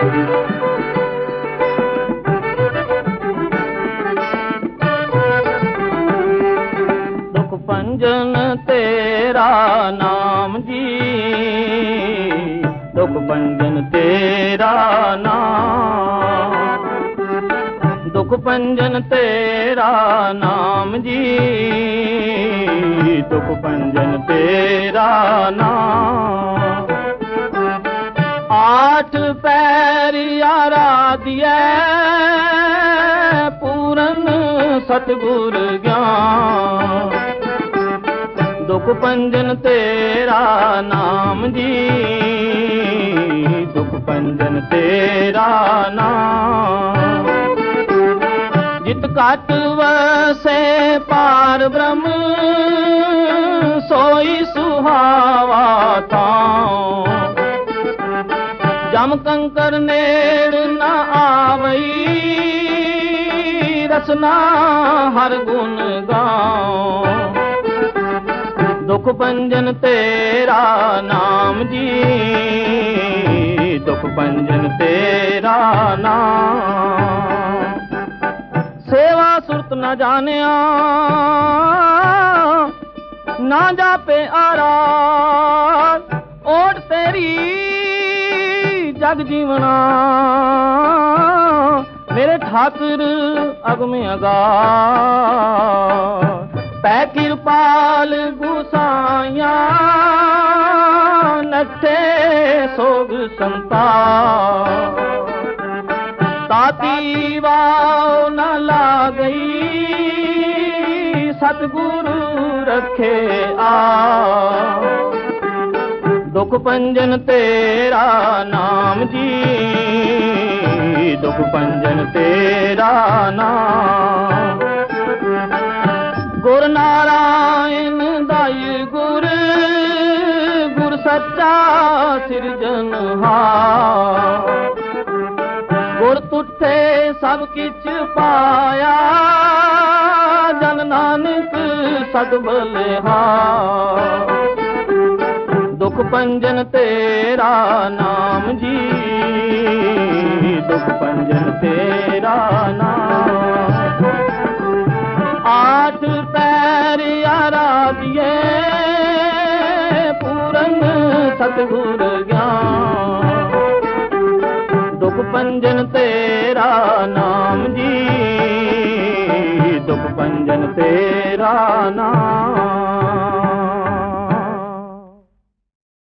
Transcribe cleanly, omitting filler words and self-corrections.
दुख पंजन तेरा नाम जी, दुख पंजन तेरा नाम, दुख पंजन तेरा नाम जी, दुख पंजन तेरा नाम। आठ पैर आराध्य पूरन सतगुर ज्ञान, दुख पंजन तेरा नाम जी, दुख पंजन तेरा नाम। जित काट वसे पार ब्रह्म, सोई सुहावा ताऊं, जम कंकर नेड़ न आवई, रसना हर गुण गाऊं। दुख पंजन तेरा नाम जी, दुख पंजन तेरा नाम। सेवा सुरत न जानिया, ना जापे आराध, ओट तेरी जग जीवना, मेरे ठाकुर अग में अगा। पै कृपाल गुसाइया, नठे सोग संता, ताती वाव न लागई, सतगुरु रखे आ। दुख पंजन तेरा नाम जी, दुख पंजन तेरा नाम। गुर नारायण दाई गुर, गुर सच्चा सिरजनहार। गुर तुठे सब किछ पाया, जन नानक सद बलिहार। दुख पंजन तेरा नाम जी, दुख पंजन तेरा नाम। आठ पैर आराध्य पूरन सतगुर ज्ञान, दुख पंजन तेरा नाम जी, दुख पंजन तेरा नाम।